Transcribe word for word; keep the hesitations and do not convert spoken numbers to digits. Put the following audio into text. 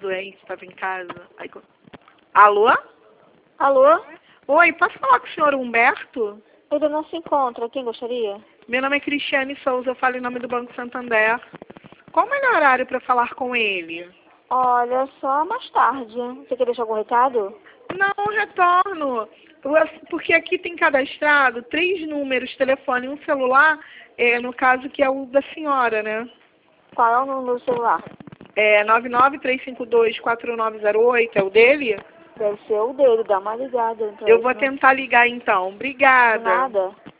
doente, estava em casa. Aí, co- Alô? Alô? Oi, posso falar com o senhor Humberto? Ele não se encontra. Quem gostaria? Meu nome é Cristiane Souza, eu falo em nome do Banco Santander. Qual o melhor horário para falar com ele? Olha, só mais tarde. Você quer deixar algum recado? Não, retorno. Eu- Porque aqui tem cadastrado três números, telefone e um celular, é, no caso que é o da senhora, né? Qual é o número do celular? É nove nove três cinco dois quatro nove zero oito, é o dele? Deve ser o dele. Dá uma ligada. Então Eu esse vou não- tentar ligar então. De Obrigada. nada.